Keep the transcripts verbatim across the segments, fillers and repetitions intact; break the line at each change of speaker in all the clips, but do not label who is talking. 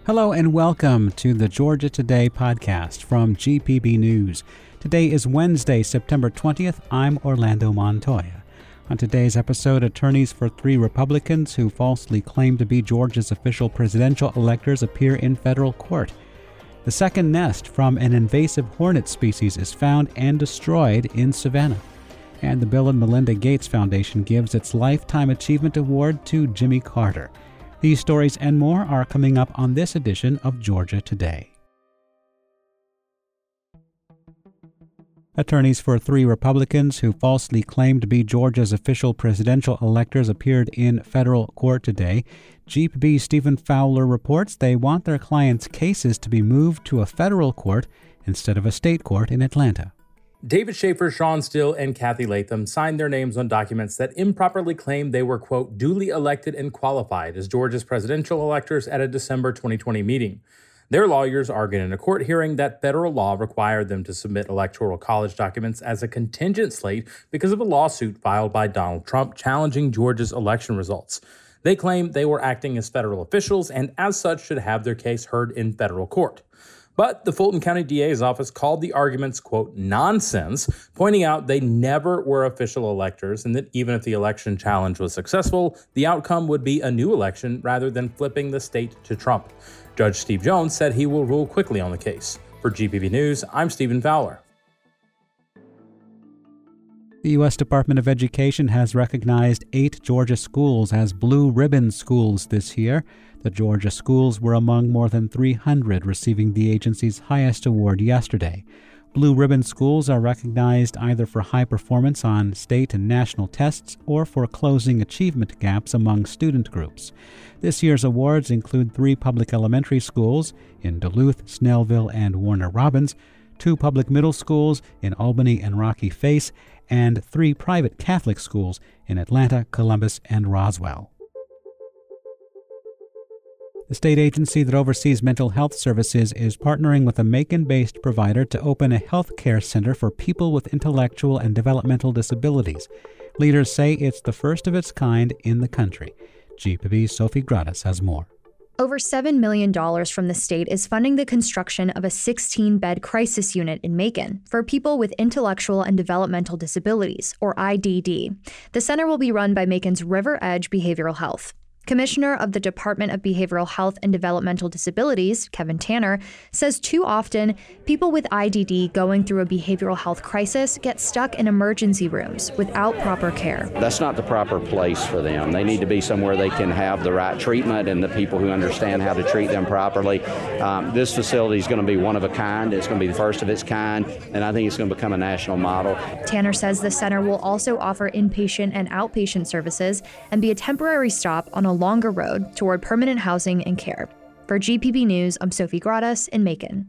Hello and welcome to the Georgia Today podcast from G P B News. Today is Wednesday, September twentieth. I'm Orlando Montoya. On today's episode, attorneys for three Republicans who falsely claim to be Georgia's official presidential electors appear in federal court. The second nest from an invasive hornet species is found and destroyed in Savannah. And the Bill and Melinda Gates Foundation gives its Lifetime Achievement Award to Jimmy Carter. These stories and more are coming up on this edition of Georgia Today. Attorneys for three Republicans who falsely claimed to be Georgia's official presidential electors appeared in federal court today. G P B's Stephen Fowler reports they want their clients' cases to be moved to a federal court instead of a state court in Atlanta.
David Schaefer, Sean Still, and Kathy Latham signed their names on documents that improperly claimed they were, quote, duly elected and qualified as Georgia's presidential electors at a December twenty twenty meeting. Their lawyers argued in a court hearing that federal law required them to submit Electoral College documents as a contingent slate because of a lawsuit filed by Donald Trump challenging Georgia's election results. They claim they were acting as federal officials and as such should have their case heard in federal court. But the Fulton County D A's office called the arguments, quote, nonsense, pointing out they never were official electors and that even if the election challenge was successful, the outcome would be a new election rather than flipping the state to Trump. Judge Steve Jones said he will rule quickly on the case. For G P B News, I'm Stephen Fowler.
The U S Department of Education has recognized eight Georgia schools as Blue Ribbon schools this year. The Georgia schools were among more than three hundred receiving the agency's highest award yesterday. Blue Ribbon schools are recognized either for high performance on state and national tests or for closing achievement gaps among student groups. This year's awards include three public elementary schools in Duluth, Snellville, and Warner Robins, two public middle schools in Albany and Rocky Face, and three private Catholic schools in Atlanta, Columbus, and Roswell. The state agency that oversees mental health services is partnering with a Macon-based provider to open a health care center for people with intellectual and developmental disabilities. Leaders say it's the first of its kind in the country. G P B's Sophie Gradas has more.
Over seven million dollars from the state is funding the construction of a sixteen-bed crisis unit in Macon for people with intellectual and developmental disabilities, or I D D. The center will be run by Macon's River Edge Behavioral Health. Commissioner of the Department of Behavioral Health and Developmental Disabilities, Kevin Tanner, says too often people with I D D going through a behavioral health crisis get stuck in emergency rooms without proper care.
That's not the proper place for them. They need to be somewhere they can have the right treatment and the people who understand how to treat them properly. Um, this facility is going to be one of a kind. It's going to be the first of its kind, and I think it's going to become a national model.
Tanner says the center will also offer inpatient and outpatient services and be a temporary stop on a longer road toward permanent housing and care. For G P B News, I'm Sophie Gradas in Macon.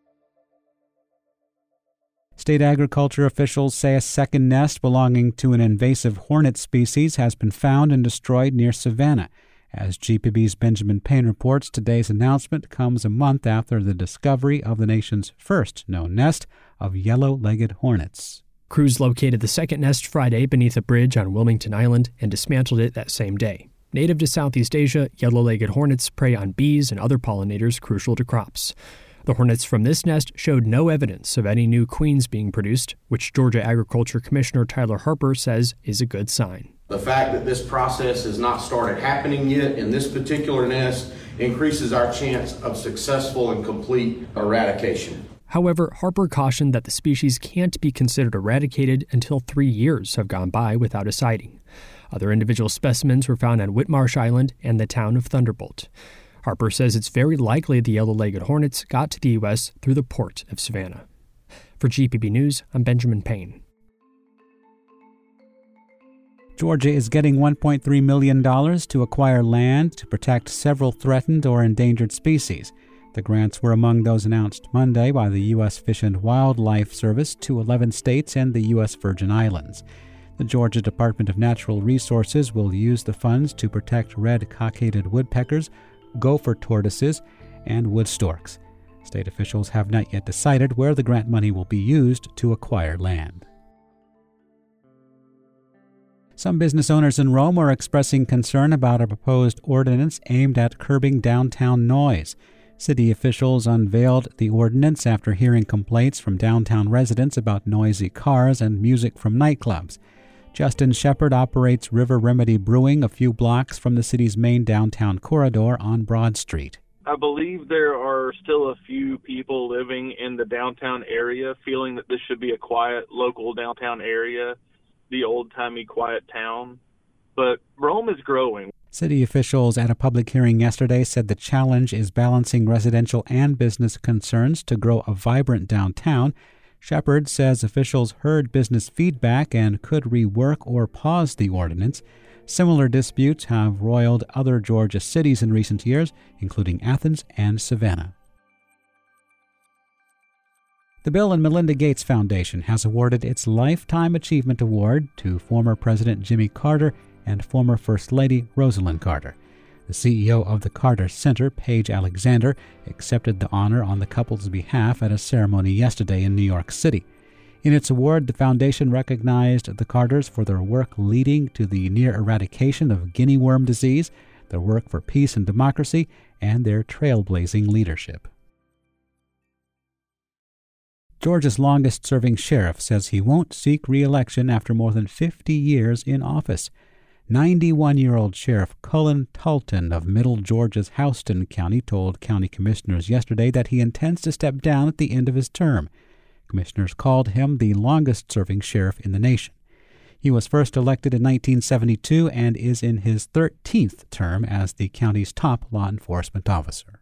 State agriculture officials say a second nest belonging to an invasive hornet species has been found and destroyed near Savannah. As G P B's Benjamin Payne reports, today's announcement comes a month after the discovery of the nation's first known nest of yellow-legged hornets.
Crews located the second nest Friday beneath a bridge on Wilmington Island and dismantled it that same day. Native to Southeast Asia, yellow-legged hornets prey on bees and other pollinators crucial to crops. The hornets from this nest showed no evidence of any new queens being produced, which Georgia Agriculture Commissioner Tyler Harper says is a good sign.
The fact that this process has not started happening yet in this particular nest increases our chance of successful and complete eradication.
However, Harper cautioned that the species can't be considered eradicated until three years have gone by without a sighting. Other individual specimens were found on Whitmarsh Island and the town of Thunderbolt. Harper says it's very likely the yellow-legged hornets got to the U S through the port of Savannah. For G P B News, I'm Benjamin Payne.
Georgia is getting one point three million dollars to acquire land to protect several threatened or endangered species. The grants were among those announced Monday by the U S Fish and Wildlife Service to eleven states and the U S Virgin Islands. The Georgia Department of Natural Resources will use the funds to protect red cockaded woodpeckers, gopher tortoises, and wood storks. State officials have not yet decided where the grant money will be used to acquire land. Some business owners in Rome are expressing concern about a proposed ordinance aimed at curbing downtown noise. City officials unveiled the ordinance after hearing complaints from downtown residents about noisy cars and music from nightclubs. Justin Shepard operates River Remedy Brewing a few blocks from the city's main downtown corridor on Broad Street.
I believe there are still a few people living in the downtown area feeling that this should be a quiet local downtown area, the old-timey quiet town. But Rome is growing.
City officials at a public hearing yesterday said the challenge is balancing residential and business concerns to grow a vibrant downtown. Shepard says officials heard business feedback and could rework or pause the ordinance. Similar disputes have roiled other Georgia cities in recent years, including Athens and Savannah. The Bill and Melinda Gates Foundation has awarded its Lifetime Achievement Award to former President Jimmy Carter and former First Lady Rosalind Carter. The C E O of the Carter Center, Paige Alexander, accepted the honor on the couple's behalf at a ceremony yesterday in New York City. In its award, the foundation recognized the Carters for their work leading to the near eradication of guinea worm disease, their work for peace and democracy, and their trailblazing leadership. Georgia's longest-serving sheriff says he won't seek re-election after more than fifty years in office. ninety-one-year-old Sheriff Cullen Talton of Middle Georgia's Houston County told county commissioners yesterday that he intends to step down at the end of his term. Commissioners called him the longest-serving sheriff in the nation. He was first elected in nineteen seventy-two and is in his thirteenth term as the county's top law enforcement officer.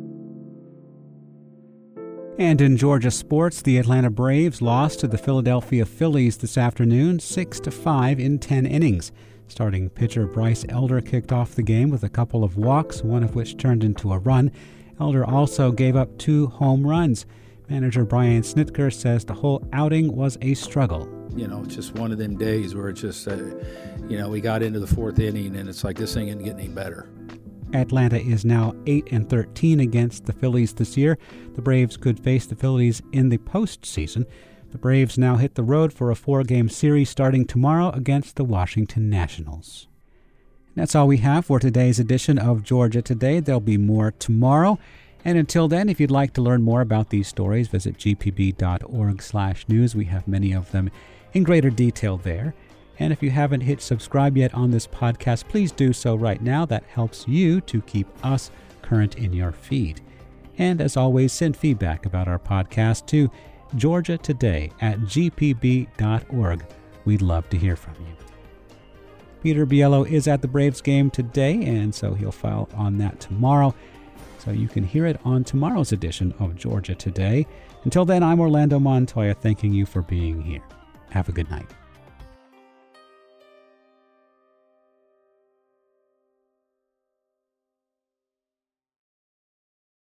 And in Georgia sports, the Atlanta Braves lost to the Philadelphia Phillies this afternoon, six to five in ten innings. Starting pitcher Bryce Elder kicked off the game with a couple of walks, one of which turned into a run. Elder also gave up two home runs. Manager Brian Snitker says the whole outing was a struggle.
You know, it's just one of them days where it's just, uh, you know, we got into the fourth inning and it's like this thing isn't getting any better.
Atlanta is now eight and thirteen against the Phillies this year. The Braves could face the Phillies in the postseason. The Braves now hit the road for a four-game series starting tomorrow against the Washington Nationals. That's all we have for today's edition of Georgia Today. There'll be more tomorrow. And until then, if you'd like to learn more about these stories, visit g p b dot org slash news. We have many of them in greater detail there. And if you haven't hit subscribe yet on this podcast, please do so right now. That helps you to keep us current in your feed. And as always, send feedback about our podcast to Georgia Today at g p b dot org. We'd love to hear from you. Peter Biello is at the Braves game today, and so he'll file on that tomorrow. So you can hear it on tomorrow's edition of Georgia Today. Until then, I'm Orlando Montoya, thanking you for being here. Have a good night.